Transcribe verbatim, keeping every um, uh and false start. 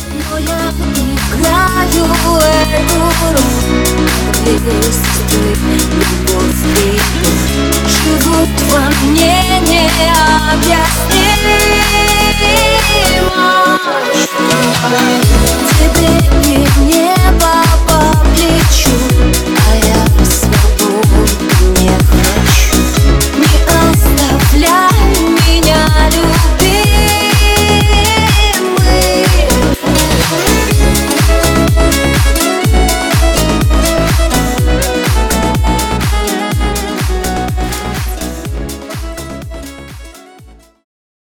Но я играю эту роль твоей сестры. Любовь и боль живут во мне, не